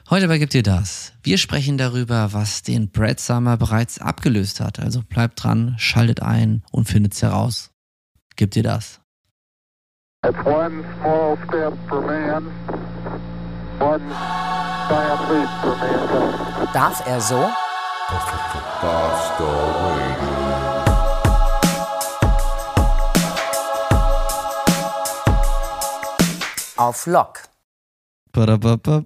Heute bei Gibt dir das. Wir sprechen darüber, was den Brad Summer bereits abgelöst hat. Also bleibt dran, schaltet ein und findet's heraus. Gibt dir das. It's one small step for man, one giant leap for mankind. Darf er so? Auf Lock. Badababab.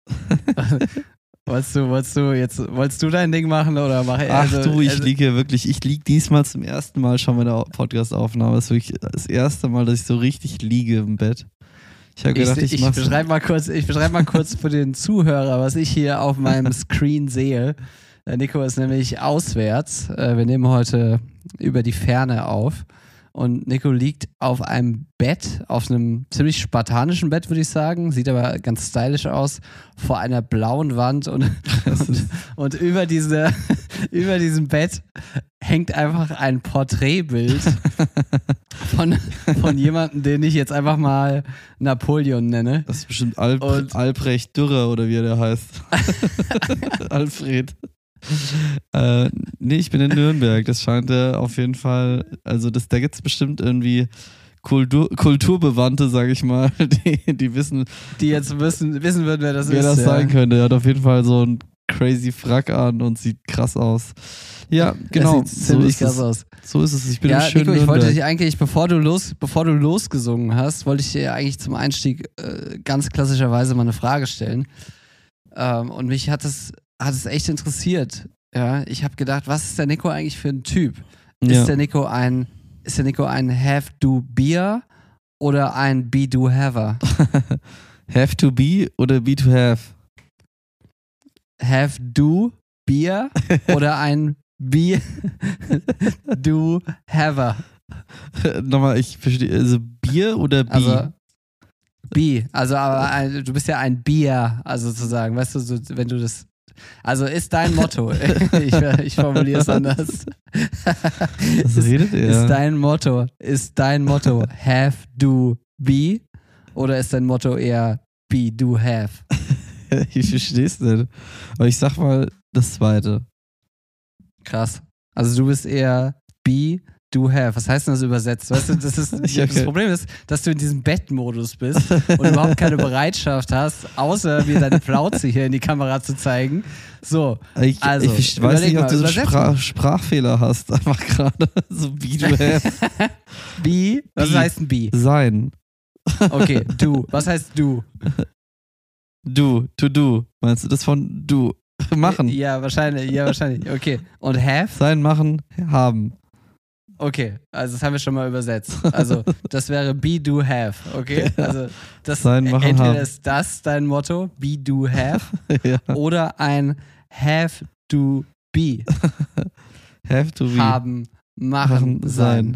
Wolltest du dein Ding machen oder mache ich? Ich liege diesmal zum ersten Mal schon bei der Podcast-Aufnahme. Das ist wirklich das erste Mal, dass ich so richtig liege im Bett. Ich habe gedacht, ich beschreibe mal kurz für den Zuhörer, was ich hier auf meinem Screen sehe. Der Nico ist nämlich auswärts. Wir nehmen heute über die Ferne auf. Und Nico liegt auf einem Bett, auf einem ziemlich spartanischen Bett, würde ich sagen. Sieht aber ganz stylisch aus, vor einer blauen Wand. Und über diesem Bett hängt einfach ein Porträtbild von jemandem, den ich jetzt einfach mal Napoleon nenne. Das ist bestimmt Albrecht Dürer oder wie der heißt. Alfred. Nee, ich bin in Nürnberg. Das scheint auf jeden Fall, also da gibt es bestimmt irgendwie Kulturbewandte, sage ich mal, die wissen. Die jetzt wissen würden, wer das ist. Wer das sein könnte. Er hat auf jeden Fall so einen crazy Frack an und sieht krass aus. Ja, genau. Das sieht ziemlich krass aus. So ist es. Ich bin im schönen Nico, ich Nürnberg. wollte dich eigentlich, bevor du losgesungen hast, wollte ich dir eigentlich zum Einstieg ganz klassischerweise mal eine Frage stellen. Und mich hat es echt interessiert. Ja, ich habe gedacht, was ist der Nico eigentlich für ein Typ? Ist der Nico ein Have-Do-Beer oder ein Be-Do-Haver? Have-to-be oder be-to-have? Have-Do-Beer oder ein Be-Do-Haver? Nochmal, ich verstehe, also Bier oder Bi? Also Bi, aber du bist ja ein Bier, also sozusagen, weißt du, so, wenn du das. Also ist dein Motto, ich formuliere es anders. Was redet ihr? Ist dein Motto have, do, be oder ist dein Motto eher be, do, have? Ich verstehe es nicht. Aber ich sag mal das Zweite. Krass. Also du bist eher be, do, have. Was heißt denn das übersetzt? Weißt du, das Problem ist, dass du in diesem Bettmodus bist und überhaupt keine Bereitschaft hast, außer mir deine Plauze hier in die Kamera zu zeigen. So, ich weiß nicht, ob du so Sprachfehler hast. Einfach gerade so be, do, have. Be? Was heißt ein be? Sein. Okay, do. Was heißt do? Do, to do. Meinst du das von do? Machen. Ja, wahrscheinlich. Okay. Und have? Sein, machen, haben. Okay, also das haben wir schon mal übersetzt. Also das wäre be, do, have, okay? Also das Sein, machen, entweder haben. ist das dein Motto, be, do, have, Ja. oder ein have, do, be. Have to be. Haben, machen, sein.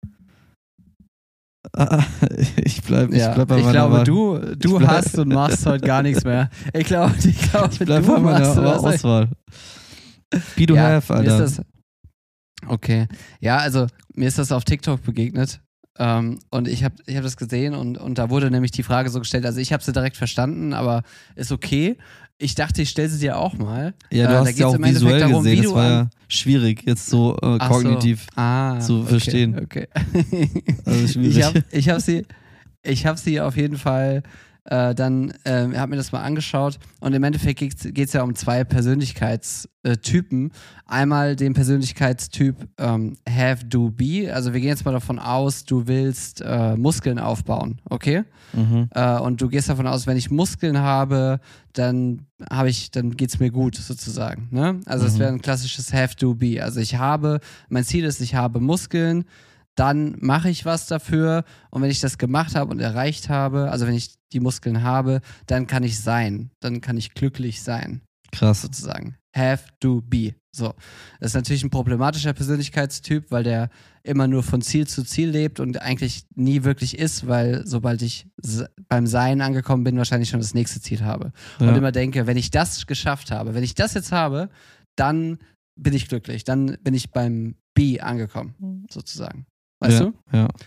Ich bleib bei Ich meiner glaube, Wahl. du hast und machst heute gar nichts mehr. Ich glaube, Ich bleib bei du meiner machst Auswahl. Be to have, mir ist Alter. das, okay. Ja, also mir ist das auf TikTok begegnet und ich hab das gesehen und da wurde nämlich die Frage so gestellt, also ich habe sie direkt verstanden, aber ist okay. Ich dachte, ich stelle sie dir auch mal. Ja, du da hast geht's ja auch im Endeffekt visuell darum, gesehen. wie Das du war ja schwierig, jetzt so kognitiv zu verstehen. Okay. Also schwierig. Ich hab sie auf jeden Fall dann habe mir das mal angeschaut und im Endeffekt geht's ja um zwei Persönlichkeitstypen. Einmal den Persönlichkeitstyp have, do, be. Also wir gehen jetzt mal davon aus, du willst Muskeln aufbauen, okay? Mhm. Und du gehst davon aus, wenn ich Muskeln habe, dann geht's mir gut sozusagen. Ne? Also das wäre ein klassisches have, do, be. Also mein Ziel ist, ich habe Muskeln, dann mache ich was dafür und wenn ich das gemacht habe und erreicht habe, also wenn ich die Muskeln habe, dann kann ich sein, dann kann ich glücklich sein. Krass. Sozusagen. Have, do, be. So. Das ist natürlich ein problematischer Persönlichkeitstyp, weil der immer nur von Ziel zu Ziel lebt und eigentlich nie wirklich ist, weil sobald ich beim Sein angekommen bin, wahrscheinlich schon das nächste Ziel habe. Ja. Und immer denke, wenn ich das geschafft habe, wenn ich das jetzt habe, dann bin ich glücklich, dann bin ich beim Be angekommen, sozusagen. Weißt du? Ja.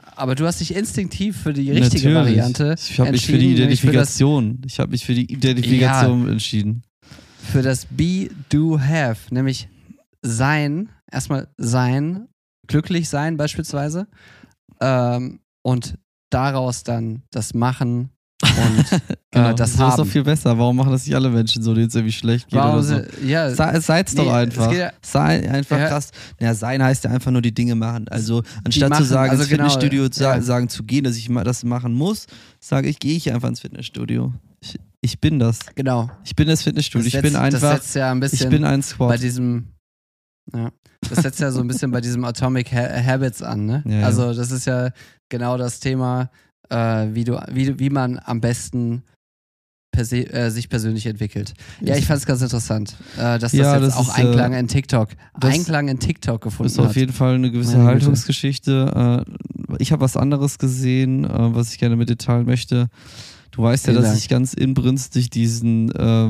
Aber du hast dich instinktiv für die richtige Variante Ich habe mich für die Identifikation. Ich habe mich für die Identifikation entschieden. Für das Be, Do, Have. Nämlich sein, erstmal sein, glücklich sein beispielsweise. Und daraus dann das Machen und Genau. das So Haben. ist doch viel besser. Warum machen das nicht alle Menschen so, denen es irgendwie schlecht geht oder so? Ja, Seid's doch einfach. Sei einfach Ja. krass. Ja, sein heißt ja einfach nur die Dinge machen. Also anstatt machen, zu sagen, also ins genau, Fitnessstudio ja. sagen zu gehen, dass ich mal das machen muss, sage ich, gehe ich einfach ins Fitnessstudio. Ich bin das. genau. Ich bin das Fitnessstudio. Ich bin Das einfach, setzt ja ein bisschen ich bin ein bei Squad. diesem, ja, das setzt ja so ein bisschen bei diesem Atomic Habits an, ne? Ja, ja. Also das ist ja genau das Thema, wie man am besten sich persönlich entwickelt. Ja, ich fand es ganz interessant, dass das Ja, jetzt das auch ist, Einklang in TikTok das gefunden ist auf hat. jeden Fall eine gewisse Meine Güte. Haltungsgeschichte. Ich habe was anderes gesehen, was ich gerne mit dir teilen möchte. Du weißt ja, Vielen dass Dank. ich ganz inbrünstig diesem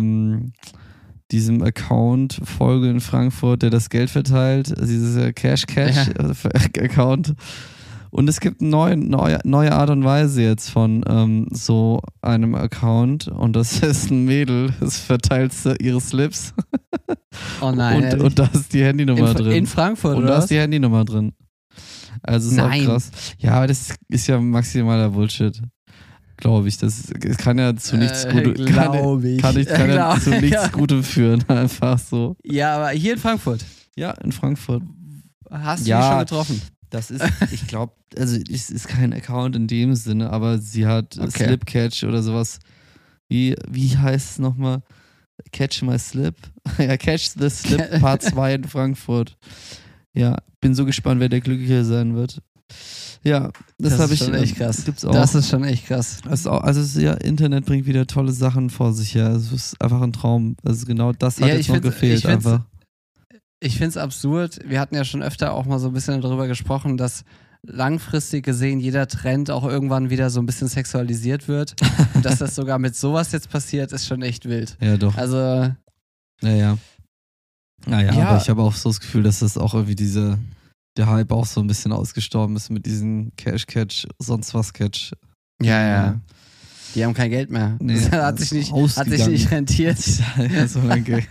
Account folge in Frankfurt, der das Geld verteilt, also dieses Cash-Account. Und es gibt eine neue Art und Weise jetzt von so einem Account, und das ist ein Mädel, das verteilt ihre Slips Oh nein, ehrlich? und da ist die Handynummer drin. in Frankfurt, Und oder da ist was? die Handynummer drin. Also ist Nein. auch krass. Ja, aber das ist ja maximaler Bullshit. Glaube ich. Das kann ja zu nichts Gutem Glaube ich. kann ja Glaub- zu nichts ja. Gutem führen. Einfach so. Ja, aber hier in Frankfurt Ja, in Frankfurt. hast du Ja. die schon getroffen. Das ist, ich glaube, also es ist kein Account in dem Sinne, aber sie hat Okay. Slipcatch oder sowas. Wie heißt es nochmal? Catch my slip? Ja, Catch the Slip Part 2 in Frankfurt. Ja, bin so gespannt, wer der Glückliche sein wird. Ja, das habe ich. ist schon echt krass. Gibt's auch. Das ist schon echt krass. Internet bringt wieder tolle Sachen vor sich her. Es ist einfach ein Traum. Also genau das hat Ja, jetzt ich noch find's- gefehlt ich find's- einfach. Ich finde es absurd. Wir hatten ja schon öfter auch mal so ein bisschen darüber gesprochen, dass langfristig gesehen jeder Trend auch irgendwann wieder so ein bisschen sexualisiert wird. Und dass das sogar mit sowas jetzt passiert, ist schon echt wild. Ja, doch. Also, Naja, Ja. aber ich habe auch so das Gefühl, dass das auch irgendwie der Hype auch so ein bisschen ausgestorben ist mit diesen Cash-Catch, sonst was Catch. ja. Die haben kein Geld mehr. Nee, das hat sich nicht ausgegangen. rentiert. Ja, so lange.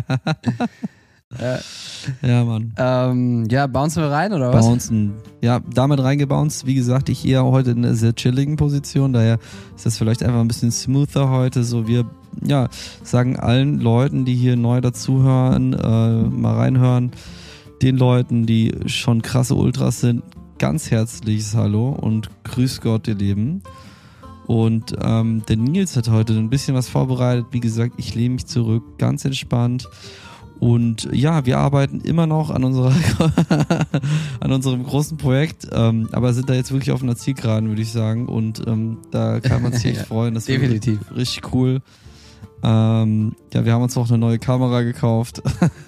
Ja, Mann. Ja, bouncen wir rein, oder was? Bouncen. Ja, damit reingebounced. Wie gesagt, ich eher heute in einer sehr chilligen Position, daher ist das vielleicht einfach ein bisschen smoother heute. So, wir sagen allen Leuten, die hier neu dazuhören, mal reinhören, den Leuten, die schon krasse Ultras sind, ganz herzliches Hallo und grüß Gott, ihr Lieben. Und der Nils hat heute ein bisschen was vorbereitet. Wie gesagt, ich lehne mich zurück, ganz entspannt. Und ja, wir arbeiten immer noch an an unserem großen Projekt, aber sind da jetzt wirklich auf einer Zielgeraden, würde ich sagen. Und da kann man sich echt Ja, freuen. Das wird definitiv. richtig cool. Wir haben uns auch eine neue Kamera gekauft.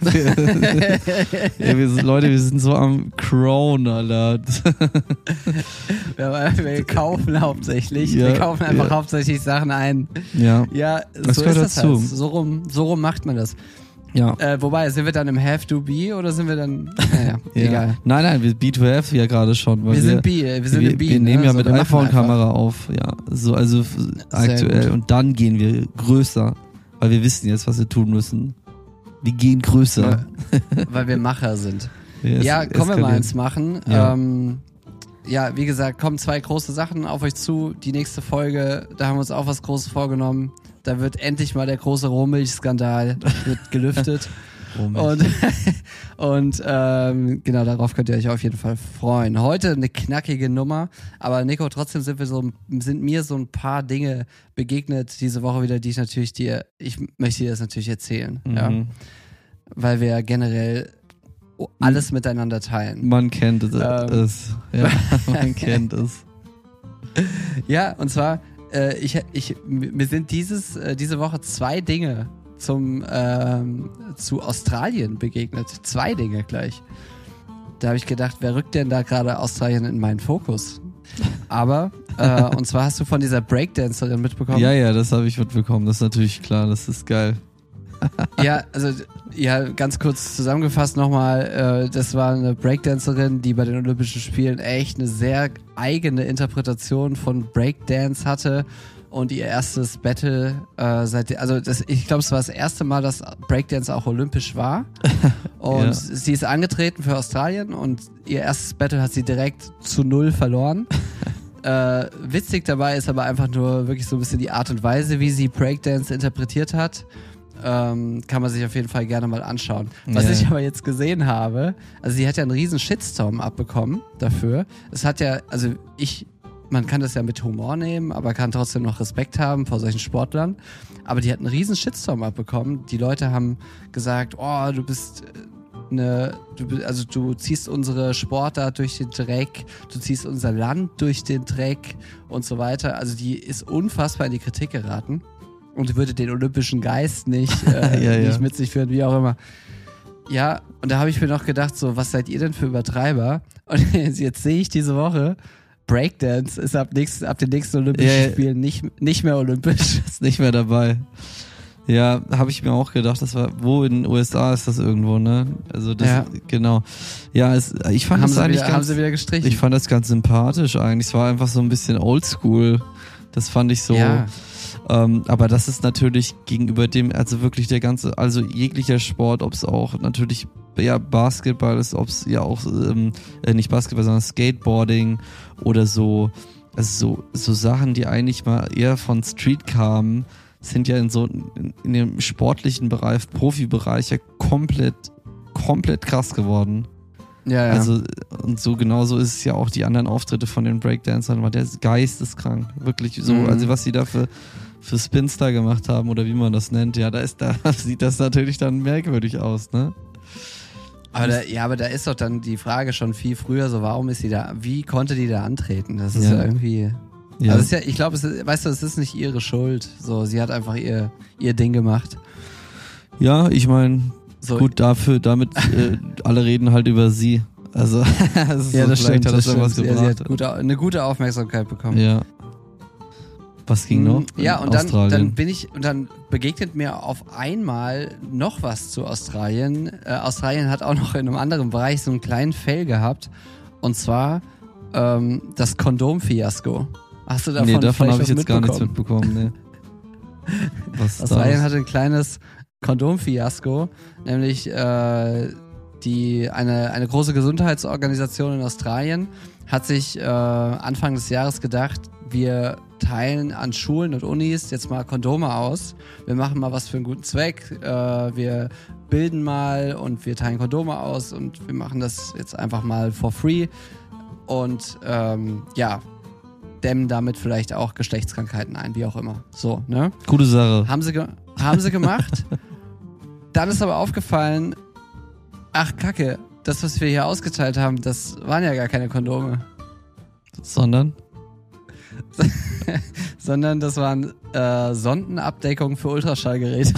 Leute, wir sind so am Crown, Alter. Wir kaufen hauptsächlich. Ja, wir kaufen einfach ja. hauptsächlich Sachen ein. Ja, Ja, Das so gehört ist das dazu. halt. So rum macht man das. ja. Wobei, sind wir dann im Have to be oder sind wir dann. Naja, Ja. egal. Nein, wir B2F ja gerade schon. Weil Wir sind B, wir sind wir, im B. wir nehmen ne? ja So, mit wir machen iPhone-Kamera auf, ja. So, also aktuell. gut. Und dann gehen wir größer, weil wir wissen jetzt, was wir tun müssen. Wir gehen größer. einfach, weil wir Macher sind. Wir Ja, kommen wir mal eskalieren. ins Machen. Ja. Ja, wie gesagt, kommen 2 große Sachen auf euch zu. Die nächste Folge, da haben wir uns auch was Großes vorgenommen. Da wird endlich mal der große Rohmilchskandal wird gelüftet. Und genau, darauf könnt ihr euch auf jeden Fall freuen. Heute eine knackige Nummer, aber Nico, trotzdem sind mir so ein paar Dinge begegnet diese Woche wieder, die ich möchte dir das natürlich erzählen. Ja? Mhm. Weil wir generell alles miteinander teilen. Man kennt es. Ja, man kennt es. Ja, und zwar, mir sind diese Woche 2 Dinge zu Australien begegnet. 2 Dinge gleich. Da habe ich gedacht, wer rückt denn da gerade Australien in meinen Fokus? Aber, und zwar hast du von dieser Breakdancerin mitbekommen? Ja, das habe ich mitbekommen. Das ist natürlich klar. Das ist geil. Ja, also ganz kurz zusammengefasst nochmal, das war eine Breakdancerin, die bei den Olympischen Spielen echt eine sehr eigene Interpretation von Breakdance hatte und ihr erstes Battle ich glaube, es war das erste Mal, dass Breakdance auch olympisch war und Ja. sie ist angetreten für Australien und ihr erstes Battle hat sie direkt zu 0 verloren. Witzig dabei ist aber einfach nur wirklich so ein bisschen die Art und Weise, wie sie Breakdance interpretiert hat. Kann man sich auf jeden Fall gerne mal anschauen. Was ich aber jetzt gesehen habe, also sie hat ja einen riesen Shitstorm abbekommen dafür. Es hat ja, man kann das ja mit Humor nehmen, aber kann trotzdem noch Respekt haben vor solchen Sportlern. Aber die hat einen riesen Shitstorm abbekommen. Die Leute haben gesagt, oh, du ziehst unsere Sportart durch den Dreck, du ziehst unser Land durch den Dreck und so weiter. Also die ist unfassbar in die Kritik geraten und würde den olympischen Geist nicht mit sich führen, wie auch immer. Ja, und da habe ich mir noch gedacht, so, was seid ihr denn für Übertreiber? Und jetzt sehe ich diese Woche, Breakdance ist ab den nächsten Olympischen Spielen nicht mehr olympisch. Ist nicht mehr dabei. Ja, habe ich mir auch gedacht, das war, wo in den USA ist das irgendwo, ne? Also das, genau. Ja, ich fand das eigentlich haben sie wieder gestrichen. Ich fand das ganz sympathisch eigentlich. Es war einfach so ein bisschen oldschool. Das fand ich so. Ja. Aber das ist natürlich gegenüber dem, also wirklich also jeglicher Sport, ob es auch natürlich Basketball ist, ob es ja auch nicht Basketball, sondern Skateboarding oder so, also so Sachen, die eigentlich mal eher von Street kamen, sind ja in dem sportlichen Bereich, Profibereich ja komplett krass geworden. Ja. Also, und so genauso ist es ja auch die anderen Auftritte von den Breakdancern, weil der Geist ist krank. Wirklich so, also was sie da für Spins da gemacht haben oder wie man das nennt, da sieht das natürlich dann merkwürdig aus, ne? Aber da ist doch dann die Frage schon viel früher, so warum ist sie da, wie konnte die da antreten? Das ist ja irgendwie... Ja. Also ich glaube, es ist nicht ihre Schuld. So, sie hat einfach ihr Ding gemacht. Ja, ich meine, gut damit alle reden halt über sie. Also das ist das vielleicht stimmt, hat das dann was gebracht. Sie hat eine gute Aufmerksamkeit bekommen. Ja. Was ging noch? Ja, und dann begegnet mir auf einmal noch was zu Australien. Australien hat auch noch in einem anderen Bereich so einen kleinen Fail gehabt. Und zwar das Kondom-Fiasko. Hast du davon habe ich jetzt gar nichts mitbekommen. Nee. Australien hatte ein kleines Kondom-Fiasko, nämlich eine große Gesundheitsorganisation in Australien hat sich Anfang des Jahres gedacht, wir teilen an Schulen und Unis jetzt mal Kondome aus. Wir machen mal was für einen guten Zweck. Wir bilden mal und wir teilen Kondome aus und wir machen das jetzt einfach mal for free und dämmen damit vielleicht auch Geschlechtskrankheiten ein, wie auch immer. So, ne? Gute Sache. Haben sie gemacht. Dann ist aber aufgefallen, ach Kacke, das, was wir hier ausgeteilt haben, das waren ja gar keine Kondome. Sondern das waren Sondenabdeckungen für Ultraschallgeräte.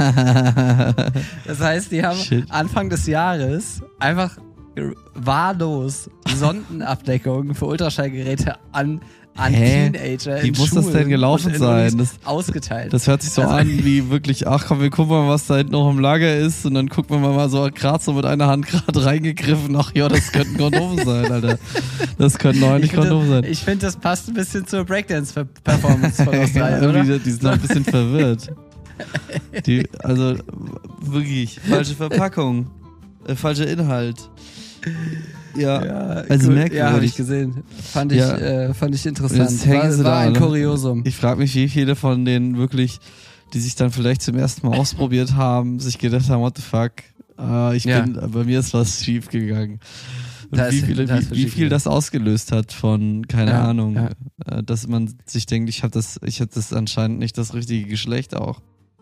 Das heißt, die haben Anfang des Jahres einfach wahllos Sondenabdeckungen für Ultraschallgeräte an Teenager wie in muss Schulen das denn gelaufen sein? Ausgeteilt. Das hört sich so an wie wirklich, ach komm, wir gucken mal, was da hinten noch im Lager ist und dann gucken wir mal so gerade so mit einer Hand gerade reingegriffen, ach ja, das könnten Kondome sein, Alter. Das könnten doch nicht Kondome sein. Ich finde, das passt ein bisschen zur Breakdance-Performance von Australien, oder? Die sind noch ein bisschen verwirrt. Also wirklich, falsche Verpackung, falscher Inhalt. Ja, also cool. merkwürdig. Ja, habe ich gesehen. Fand ich interessant. War ein Kuriosum. Ich frage mich, wie viele von denen wirklich, die sich dann vielleicht zum ersten Mal ausprobiert haben, sich gedacht haben, what the fuck, bei mir ist was schief gegangen. Und wie viel das ausgelöst hat von, keine Ahnung, dass man sich denkt, ich hab das anscheinend nicht das richtige Geschlecht auch.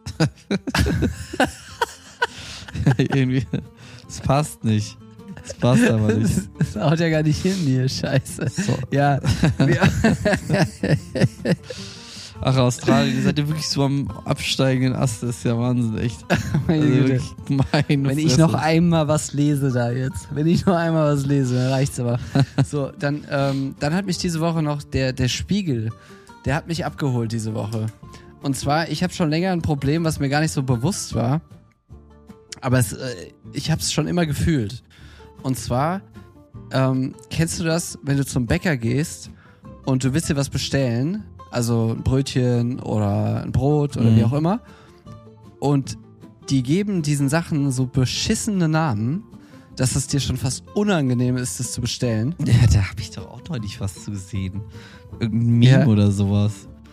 Irgendwie, es passt nicht. Das passt aber nicht. Das haut ja gar nicht hin hier, scheiße. So. Ja. Ach, Australien, ihr seid ja wirklich so am absteigenden Ast, das ist ja Wahnsinn, echt. Wenn ich noch einmal was lese da jetzt, dann reicht's aber. So, dann hat mich diese Woche noch der Spiegel, der hat mich abgeholt diese Woche. Und zwar, ich habe schon länger ein Problem, was mir gar nicht so bewusst war. Aber ich habe es schon immer gefühlt. Und zwar, kennst du das, wenn du zum Bäcker gehst und du willst dir was bestellen, also ein Brötchen oder ein Brot oder wie auch immer, und die geben diesen Sachen so beschissene Namen, dass es dir schon fast unangenehm ist, das zu bestellen. Ja, da habe ich doch auch neulich was zu gesehen. Irgendein Meme oder sowas.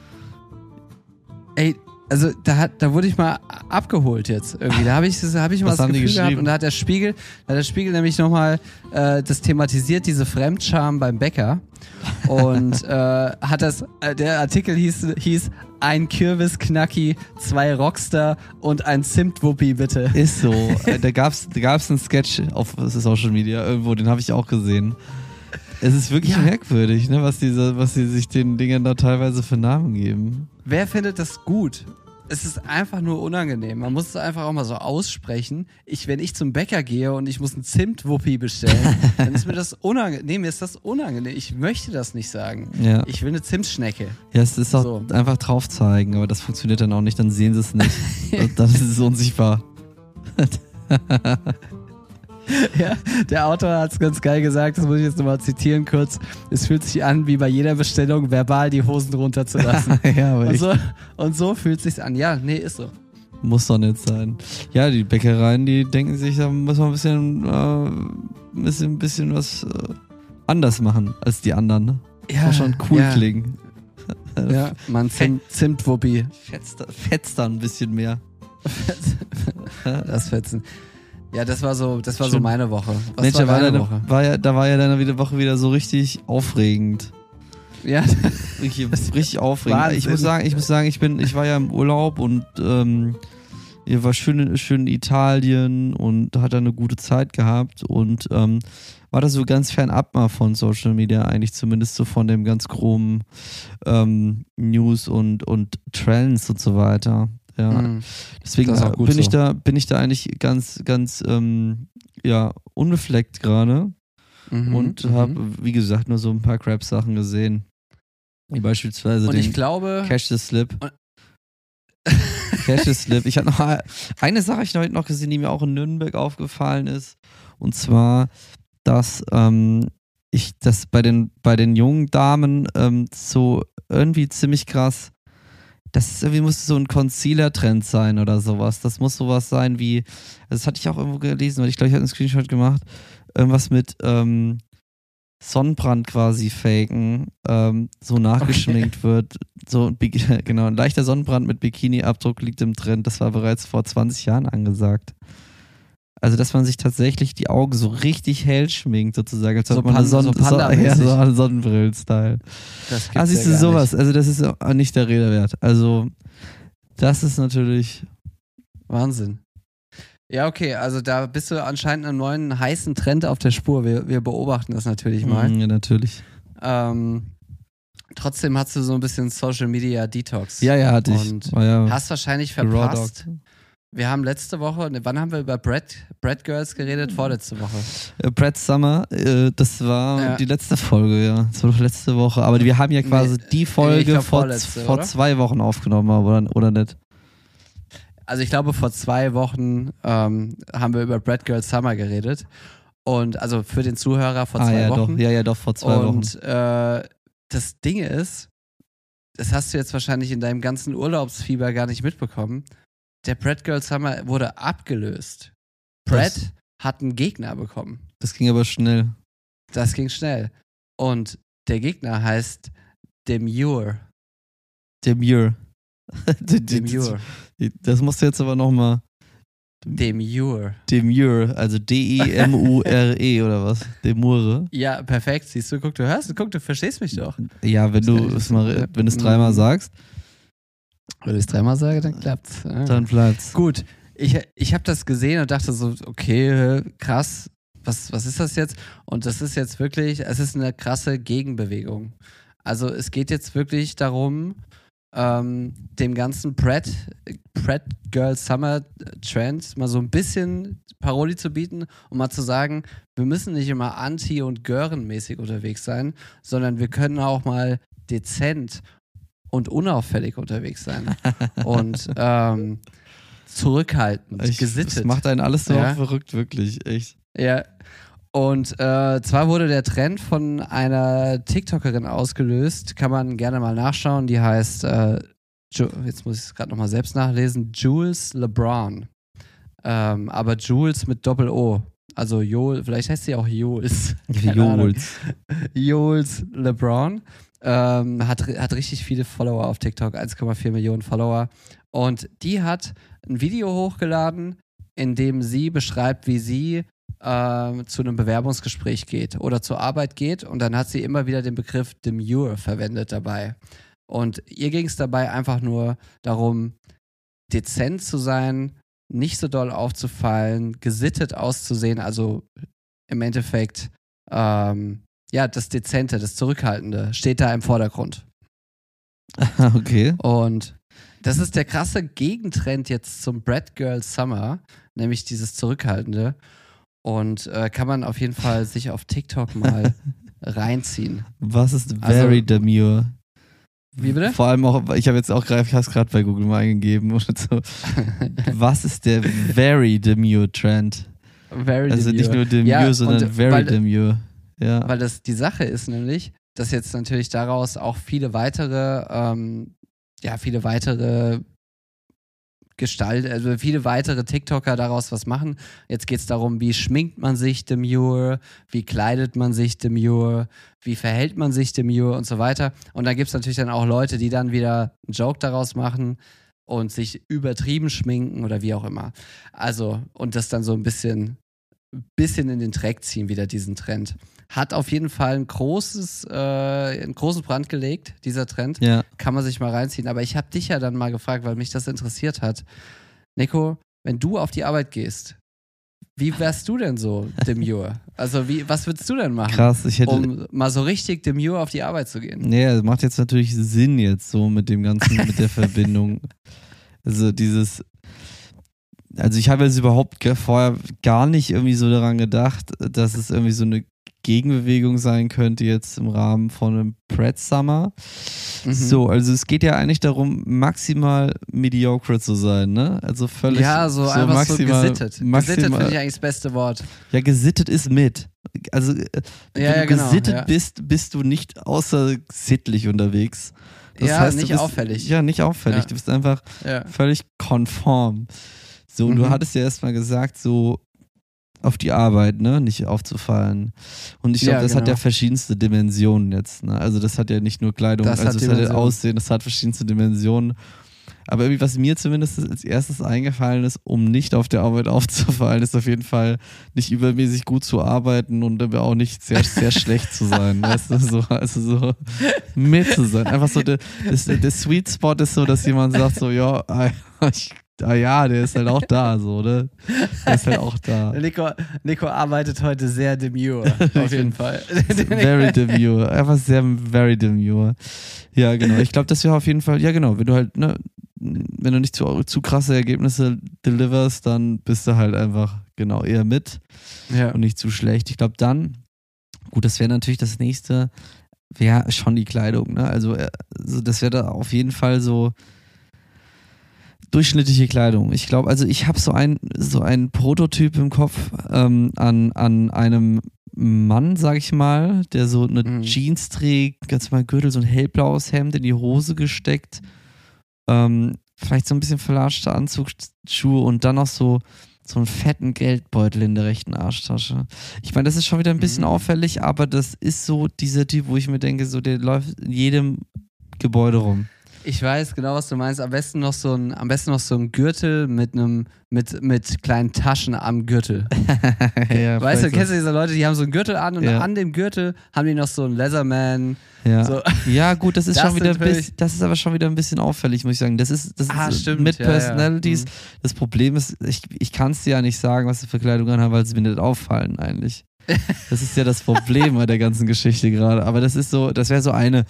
Ey, also da wurde ich mal abgeholt jetzt irgendwie. Da habe ich mal das Gefühl gehabt und da hat der Spiegel nämlich nochmal das thematisiert, diese Fremdscham beim Bäcker. Und der Artikel hieß ein Kürbisknacki, 2 Rockstar und ein Zimtwuppi, bitte. Ist so. Da gab's einen Sketch auf Social Media irgendwo, den habe ich auch gesehen. Es ist wirklich merkwürdig, ne, was sie sich den Dingen da teilweise für Namen geben. Wer findet das gut? Es ist einfach nur unangenehm. Man muss es einfach auch mal so aussprechen. Wenn ich zum Bäcker gehe und ich muss einen Zimtwuppi bestellen, dann ist mir das unangenehm. Nee, mir ist das unangenehm. Ich möchte das nicht sagen. Ja. Ich will eine Zimtschnecke. Ja, es ist auch so. Einfach drauf zeigen, aber das funktioniert dann auch nicht, dann sehen sie es nicht. Dann ist es unsichtbar. Ja, der Autor hat es ganz geil gesagt, das muss ich jetzt nochmal zitieren kurz. Es fühlt sich an, wie bei jeder Bestellung verbal die Hosen runterzulassen. Ja, aber und so fühlt es sich an. Ja, nee, ist so. Muss doch nicht sein. Ja, die Bäckereien, die denken sich, da muss man ein bisschen was anders machen als die anderen. Ne? Ja, muss schon cool klingen. Ja, man Zimtwuppi. Fetzt da ein bisschen mehr. Das Fetzen. Ja, das war so meine Woche. Was Mensch, war deine Woche? Da war ja deine Woche wieder so richtig aufregend. Ja. Richtig aufregend. Ich muss sagen, ich war ja im Urlaub und ich war schön in Italien und hatte eine gute Zeit gehabt und war da so ganz fernab mal von Social Media, eigentlich zumindest so von dem ganz groben News und Trends und so weiter. Ja, deswegen bin ich da eigentlich ganz unbefleckt gerade und habe, wie gesagt, nur so ein paar Crap-Sachen gesehen. Wie beispielsweise und den ich glaube, Cash the Slip. Cash the Slip. Ich hatte noch eine Sache, ich heute noch gesehen, die mir auch in Nürnberg aufgefallen ist. Und zwar, dass ich das bei den jungen Damen so irgendwie ziemlich krass. Muss so ein Concealer-Trend sein oder sowas. Das muss sowas sein wie, das hatte ich auch irgendwo gelesen, weil ich glaube, ich hatte einen Screenshot gemacht, irgendwas mit Sonnenbrand quasi faken, so nachgeschminkt wird. So, genau, ein leichter Sonnenbrand mit Bikini-Abdruck liegt im Trend. Das war bereits vor 20 Jahren angesagt. Also, dass man sich tatsächlich die Augen so richtig hell schminkt, sozusagen, als ob man eine Sonnenbrillen-Style. Siehst du sowas? Also, das ist nicht der Rede wert. Also, das ist natürlich Wahnsinn. Ja, okay, also da bist du anscheinend einem neuen heißen Trend auf der Spur. Wir beobachten das natürlich mal. Ja, natürlich. Trotzdem hast du so ein bisschen Social Media Detox. Ja, hatte ich. Und hast wahrscheinlich verpasst. Wir haben letzte Woche, wann haben wir über Bread Girls geredet? Vorletzte Woche. Brad Summer, das war die letzte Folge, ja. Das war doch letzte Woche. Aber wir haben ja quasi die Folge vor 2 Wochen aufgenommen, oder nicht? Also ich glaube, vor 2 Wochen haben wir über Bread Girls Summer geredet. Und also für den Zuhörer vor 2 Wochen. Doch, vor 2 Wochen. Und das Ding ist, das hast du jetzt wahrscheinlich in deinem ganzen Urlaubsfieber gar nicht mitbekommen. Der Bread Girls Summer wurde abgelöst. Brad hat einen Gegner bekommen. Das ging aber schnell. Das ging schnell. Und der Gegner heißt Demure. Demure. Demure. Das musst du jetzt aber nochmal. Demure. Demure, also D-E-M-U-R-E oder was? Demure. Ja, perfekt. Siehst du, guck, du verstehst mich doch. Ja, wenn du es 3-mal sagst. Wenn ich es 3-mal sage, dann klappt's. Dann bleibt's. Gut, ich habe das gesehen und dachte so, okay, krass, was ist das jetzt? Und das ist jetzt wirklich, es ist eine krasse Gegenbewegung. Also es geht jetzt wirklich darum, dem ganzen Pret Girl Summer Trend mal so ein bisschen Paroli zu bieten und mal zu sagen, wir müssen nicht immer anti- und görenmäßig unterwegs sein, sondern wir können auch mal dezent und unauffällig unterwegs sein. Und zurückhaltend, gesittet. Das macht einen alles so Ja. verrückt, wirklich, echt. Ja. Und zwar wurde der Trend von einer TikTokerin ausgelöst, kann man gerne mal nachschauen, die heißt, jetzt muss ich es gerade nochmal selbst nachlesen, Jules LeBron. Aber Jules mit Doppel-O. Also vielleicht heißt sie auch Jules. Keine Ahnung. Jules LeBron. Hat richtig viele Follower auf TikTok, 1,4 Millionen Follower. Und die hat ein Video hochgeladen, in dem sie beschreibt, wie sie zu einem Bewerbungsgespräch geht oder zur Arbeit geht. Und dann hat sie immer wieder den Begriff Demure verwendet dabei. Und ihr ging es dabei einfach nur darum, dezent zu sein, nicht so doll aufzufallen, gesittet auszusehen, also im Endeffekt das Dezente, das Zurückhaltende steht da im Vordergrund. Okay. Und das ist der krasse Gegentrend jetzt zum Brat Girl Summer, nämlich dieses Zurückhaltende. Und kann man auf jeden Fall sich auf TikTok mal reinziehen. Was ist very demure? Wie bitte? Vor allem auch, ich habe gerade bei Google mal eingegeben und so. Was ist der very demure Trend? Also nicht nur demure, sondern very demure. Ja. Weil das die Sache ist nämlich, dass jetzt natürlich daraus auch viele weitere viele weitere TikToker daraus was machen. Jetzt geht es darum, wie schminkt man sich demure, wie kleidet man sich demure, wie verhält man sich demure und so weiter. Und da gibt es natürlich dann auch Leute, die dann wieder einen Joke daraus machen und sich übertrieben schminken oder wie auch immer. Also, und das dann so ein bisschen in den Dreck ziehen, wieder diesen Trend. Hat auf jeden Fall einen großen Brand gelegt, dieser Trend. Ja. Kann man sich mal reinziehen. Aber ich habe dich ja dann mal gefragt, weil mich das interessiert hat. Nico, wenn du auf die Arbeit gehst, wie wärst du denn so demure? Also was würdest du denn machen, Krass, um mal so richtig demure auf die Arbeit zu gehen? Nee, das macht jetzt natürlich Sinn jetzt so mit dem Ganzen, mit der Verbindung. Also ich habe jetzt überhaupt vorher gar nicht irgendwie so daran gedacht, dass es irgendwie so eine Gegenbewegung sein könnte jetzt im Rahmen von einem Brat Summer. Mhm. So, also es geht ja eigentlich darum, maximal mediocre zu sein, ne? Also völlig so einfach maximal, so gesittet. Gesittet finde ich eigentlich das beste Wort. Ja, gesittet ist mit. Also wenn du gesittet bist du nicht außersittlich unterwegs. Das heißt, nicht auffällig. Ja, nicht auffällig. Ja. Du bist einfach völlig konform. So, und du hattest ja erstmal gesagt, so auf die Arbeit, ne, nicht aufzufallen. Und ich glaube, das hat ja verschiedenste Dimensionen jetzt, ne? Also das hat ja nicht nur Kleidung, das hat ja Aussehen, das hat verschiedenste Dimensionen. Aber irgendwie, was mir zumindest als erstes eingefallen ist, um nicht auf der Arbeit aufzufallen, ist auf jeden Fall nicht übermäßig gut zu arbeiten und aber auch nicht sehr, sehr schlecht zu sein. Weißt du, so mit zu sein. Einfach so, der Sweet Spot ist so, dass jemand sagt so, ja, der ist halt auch da, so, ne? Der ist halt auch da. Nico arbeitet heute sehr demure, auf jeden Fall. Very demure. Einfach very demure. Ja, genau. Ich glaube, das wäre auf jeden Fall, ja genau, wenn du halt, ne, wenn du nicht zu krasse Ergebnisse deliverst, dann bist du halt einfach, genau, eher mit und nicht zu schlecht. Ich glaube dann, gut, das wäre natürlich das nächste, wäre schon die Kleidung, ne? Also das wäre da auf jeden Fall so durchschnittliche Kleidung. Ich glaube, also ich habe so einen Prototyp im Kopf an einem Mann, sag ich mal, der so eine Jeans trägt, ganz mal Gürtel, so ein hellblaues Hemd in die Hose gesteckt, vielleicht so ein bisschen verlatschte Anzugsschuhe und dann noch so einen fetten Geldbeutel in der rechten Arschtasche. Ich meine, das ist schon wieder ein bisschen auffällig, aber das ist so dieser Typ, wo ich mir denke, so der läuft in jedem Gebäude rum. Ich weiß genau, was du meinst. Am besten noch so ein Gürtel mit kleinen Taschen am Gürtel. Ja, weißt du, kennst du diese Leute, die haben so einen Gürtel an und an dem Gürtel haben die noch so einen Leatherman. Ja, so. Ja gut, das ist schon wieder das ist aber schon wieder ein bisschen auffällig, muss ich sagen. Das ist stimmt. Mit Personalities. Das Problem ist, ich kann es dir ja nicht sagen, was sie für Kleidung anhaben, weil sie mir nicht auffallen eigentlich. Das ist ja das Problem bei der ganzen Geschichte gerade. Aber das wäre so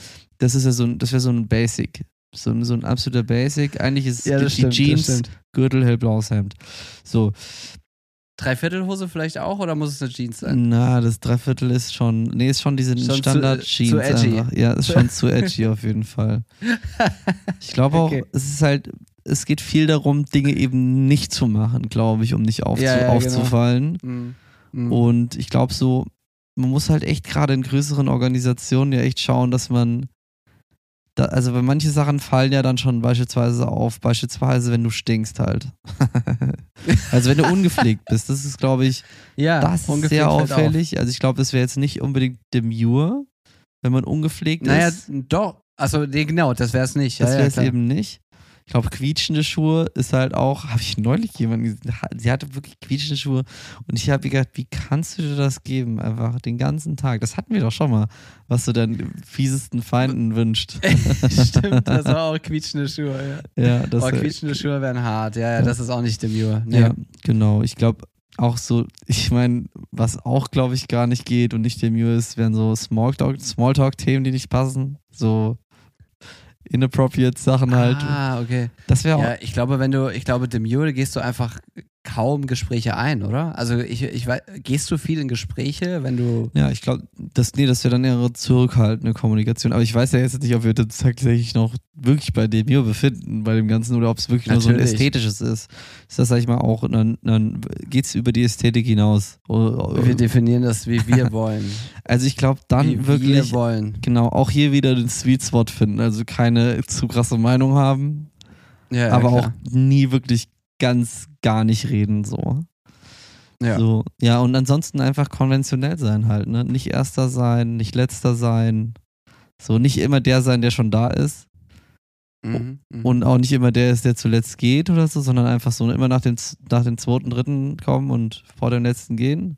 ein Basic. So ein absoluter Basic. Eigentlich ist die Jeans, Gürtel, hellblaues Hemd. So. Dreiviertelhose vielleicht auch oder muss es eine Jeans sein? Na, das Dreiviertel ist schon diese Schon Standard-Jeans zu edgy. einfach. Ja, ist schon zu edgy auf jeden Fall. Ich glaube auch, Okay. es geht viel darum, Dinge eben nicht zu machen, glaube ich, um nicht aufzufallen. Mhm. Und ich glaube so, man muss halt echt gerade in größeren Organisationen ja echt schauen, dass man also weil manche Sachen fallen ja dann schon beispielsweise auf, wenn du stinkst halt. Also wenn du ungepflegt bist, das ist, glaube ich, Ja, das ist ungepflegt sehr fällt auf. auffällig. Also ich glaube, das wäre jetzt nicht unbedingt demure, wenn man ungepflegt Naja, ist. doch. Also, nee, genau, das wäre es nicht. Das Ja, wäre es klar. eben nicht. Ich glaube, quietschende Schuhe ist halt auch, habe ich neulich jemanden gesehen, sie hatte wirklich quietschende Schuhe und ich habe mir gedacht, wie kannst du dir das geben? Einfach den ganzen Tag. Das hatten wir doch schon mal, was du deinen fiesesten Feinden wünscht. Stimmt, das war auch quietschende Schuhe. Ja. Ja, das Quietschende Schuhe wären hart. Ja, das ist auch nicht demure. Nee. Ja, genau. Ich glaube auch so, ich meine, was auch, glaube ich, gar nicht geht und nicht demure ist, wären so Smalltalk-Themen, die nicht passen. So inappropriate Sachen halt. Ah, okay. Das wäre auch. Ja, ich glaube, demure gehst du einfach kaum Gespräche ein, oder? Also ich weiß, gehst du viel in Gespräche, wenn du. Ja, ich glaube, das wäre dann eher eine zurückhaltende Kommunikation. Aber ich weiß ja jetzt nicht, ob wir das tatsächlich noch wirklich bei dem hier befinden, bei dem Ganzen, oder ob es wirklich nur so ein Natürlich. ästhetisches ist. Ist das, sag ich mal, auch, dann geht es über die Ästhetik hinaus. Wir definieren das, wie wir wollen. Also ich glaube, dann Wie wir wirklich, wollen. genau, auch hier wieder den Sweet Spot finden. Also keine zu krasse Meinung haben, Ja, aber klar. auch nie wirklich gar nicht reden, so. Ja. So, ja, und ansonsten einfach konventionell sein halt, ne? Nicht Erster sein, nicht Letzter sein. So, nicht immer der sein, der schon da ist. Mhm, mhm. Und auch nicht immer der ist, der zuletzt geht oder so, sondern einfach so immer nach dem zweiten, dritten kommen und vor dem letzten gehen.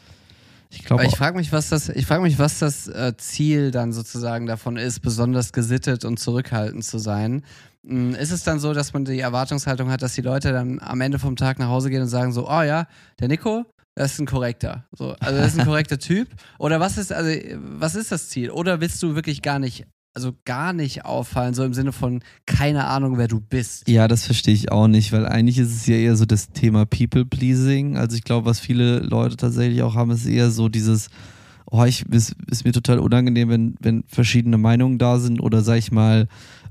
Ich glaube, Aber ich frage mich, was das Ziel dann sozusagen davon ist, besonders gesittet und zurückhaltend zu sein. Ist es dann so, dass man die Erwartungshaltung hat, dass die Leute dann am Ende vom Tag nach Hause gehen und sagen so, oh ja, der Nico, das ist ein korrekter. So, also das ist ein korrekter Typ. Oder was ist das Ziel? Oder willst du wirklich gar nicht auffallen, so im Sinne von keine Ahnung, wer du bist? ja, das verstehe ich auch nicht, weil eigentlich ist es ja eher so das Thema People-Pleasing. Also ich glaube, was viele Leute tatsächlich auch haben, ist eher so dieses, ist mir total unangenehm, wenn verschiedene Meinungen da sind oder sag ich mal,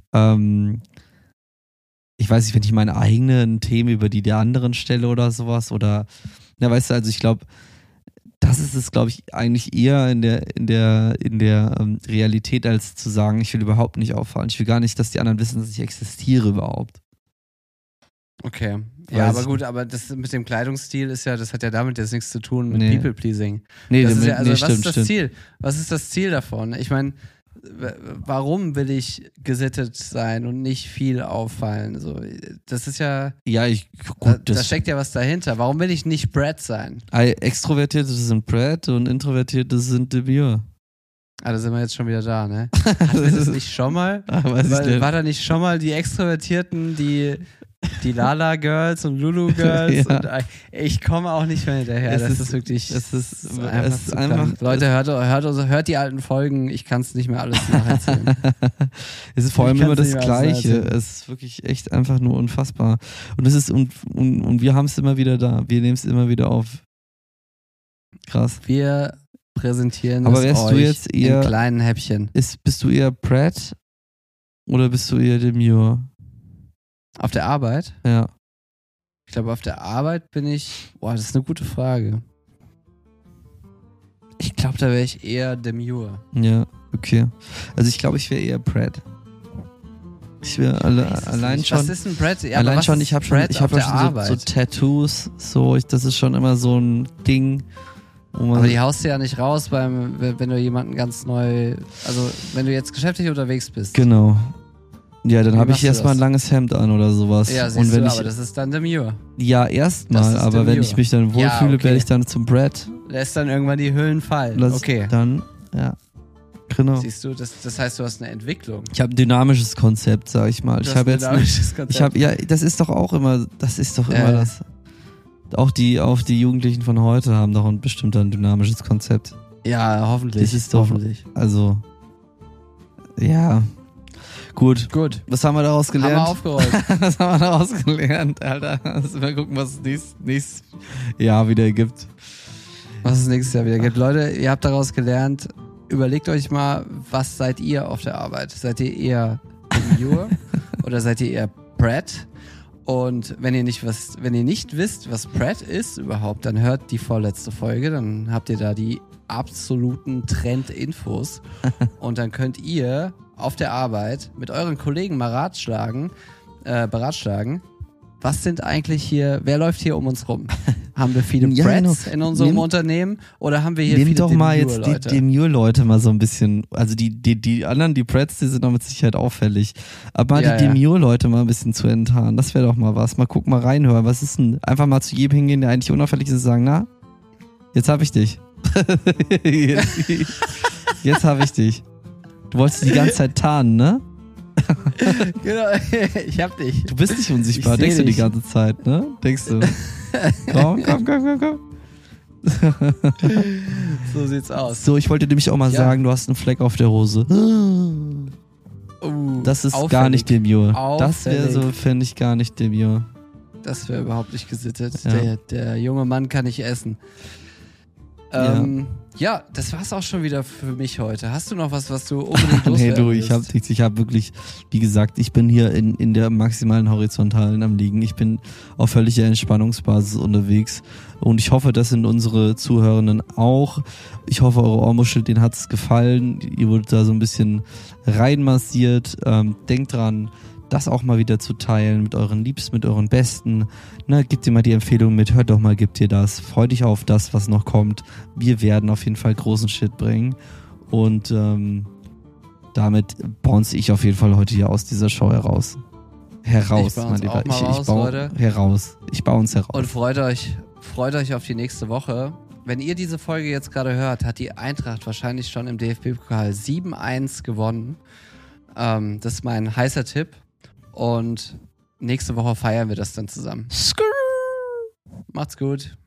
ich weiß nicht, wenn ich meine eigenen Themen über die der anderen stelle oder sowas oder, ja, weißt du, also ich glaube, das ist es, glaube ich, eigentlich eher in der Realität, als zu sagen, ich will überhaupt nicht auffallen. Ich will gar nicht, dass die anderen wissen, dass ich existiere überhaupt. Okay. Weiß Ja, aber ich gut, aber das mit dem Kleidungsstil das hat ja damit jetzt nichts zu tun mit Nee. People-Pleasing. Nee, Das ist ja, also was stimmt, ist das stimmt. Ziel? Was ist das Ziel davon? Ich meine, warum will ich gesittet sein und nicht viel auffallen? So, das ist ja, Ja, da steckt ja was dahinter. Warum will ich nicht Brad sein? Extrovertierte sind Brad und Introvertierte sind Demure. Ah, da sind wir jetzt schon wieder da, ne? Hatten wir das nicht schon mal? Weiß ich nicht. War da nicht schon mal die Extrovertierten, die Lala Girls und Lulu Girls? Ja. Und, ich komme auch nicht mehr hinterher. Das ist wirklich. es ist zu einfach krank. Leute, hört die alten Folgen. Ich kann es nicht mehr alles nacherzählen. es ist vor allem Ich immer kann's das nicht mehr alles Gleiche. erzählen. Es ist wirklich echt einfach nur unfassbar. Und es ist und wir haben es immer wieder da. Wir nehmen es immer wieder auf. Krass. Wir präsentieren Aber es wärst du euch jetzt eher- in kleinen Häppchen. Bist du eher Brad oder bist du eher Demure? Auf der Arbeit? Ja. Ich glaube, auf der Arbeit bin ich. Boah, das ist eine gute Frage. Ich glaube, da wäre ich eher demure. Ja, okay. Also ich glaube, ich wäre eher Brad. Ich wäre allein schon. Was ist ein Brad? Ja, allein aber schon, was ich habe ist schon, Brad ich auf habe der schon so Arbeit? Tattoos, das ist schon immer so ein Ding, wo man Aber die haust du ja nicht raus, wenn du jemanden ganz neu, also wenn du jetzt geschäftlich unterwegs bist. genau. Ja, dann Wie habe machst ich du erstmal das? ein langes Hemd an oder sowas. Ja, und siehst wenn du, ich aber das ist dann demure. ja Das erstmal, ist aber wenn demure. ich mich dann Ja, wohlfühle, okay. werde ich dann zum Brad. Lässt dann irgendwann die Hüllen fallen. Okay. Dann ja, genau. Siehst du, das heißt, du hast eine Entwicklung. Ich habe ein dynamisches Konzept, sag ich mal. Du Ich hast habe ein jetzt dynamisches Konzept. ich habe ja, das ist doch immer das. Auch die Jugendlichen von heute haben doch bestimmt ein dynamisches Konzept. Ja, hoffentlich. Das ist doch, hoffentlich. also, ja. Gut. Gut. Was haben wir daraus Haben gelernt? wir aufgerollt. Was haben wir daraus gelernt, Alter? Mal gucken, was es nächstes Jahr wieder gibt. Was es nächstes Jahr wieder gibt. Leute, ihr habt daraus gelernt, überlegt euch mal, was seid ihr auf der Arbeit? Seid ihr eher Demure oder seid ihr eher Pratt? Und wenn ihr nicht wisst, was Pratt ist überhaupt, dann hört die vorletzte Folge, dann habt ihr da die absoluten Trendinfos und dann könnt ihr auf der Arbeit mit euren Kollegen mal beratschlagen, was sind eigentlich hier, wer läuft hier um uns rum? Haben wir viele Ja, Prats in unserem Unternehmen oder haben wir hier Nimm viele doch mal jetzt die Demure-Leute? Demure-Leute mal so ein bisschen, also die anderen, die Prats, die sind doch mit Sicherheit auffällig, aber mal Ja, die ja. Demure-Leute mal ein bisschen zu enttarnen, das wäre doch mal was. Mal gucken, mal reinhören, was ist denn, einfach mal zu jedem hingehen, der eigentlich unauffällig ist und sagen, na, jetzt hab ich dich. Jetzt hab ich dich. Du wolltest die ganze Zeit tarnen, ne? Genau, ich hab dich. Du bist nicht unsichtbar, Ich seh denkst du die dich. ganze Zeit, ne? Denkst du. Komm. So sieht's aus. So, ich wollte nämlich auch mal Ja. sagen, du hast einen Fleck auf der Hose. Das ist gar nicht Demure. Das wäre so, fände ich gar nicht Demure. Das wäre überhaupt nicht gesittet. Ja. Der junge Mann kann nicht essen. Ja, das war's auch schon wieder für mich heute. Hast du noch was du unbedingt loswerden Nee, du, willst? ich hab wirklich, wie gesagt, ich bin hier in der maximalen Horizontalen am Liegen. Ich bin auf völliger Entspannungsbasis unterwegs und ich hoffe, das sind unsere Zuhörenden auch. Ich hoffe, eure Ohrmuschel, denen hat's gefallen. Ihr wurdet da so ein bisschen reinmassiert. Denkt dran, das auch mal wieder zu teilen mit euren Liebsten, mit euren Besten. Na, gebt ihr mal die Empfehlung mit, hört doch mal, gebt ihr das. Freut dich auf das, was noch kommt. Wir werden auf jeden Fall großen Shit bringen. Und damit bounce ich auf jeden Fall heute hier aus dieser Show heraus. Heraus, Ich bounce mein Lieber. auch mal raus, Leute. Heraus. Ich bounce heraus. Und freut euch auf die nächste Woche. Wenn ihr diese Folge jetzt gerade hört, hat die Eintracht wahrscheinlich schon im DFB-Pokal 7-1 gewonnen. Das ist mein heißer Tipp. Und nächste Woche feiern wir das dann zusammen. Macht's gut.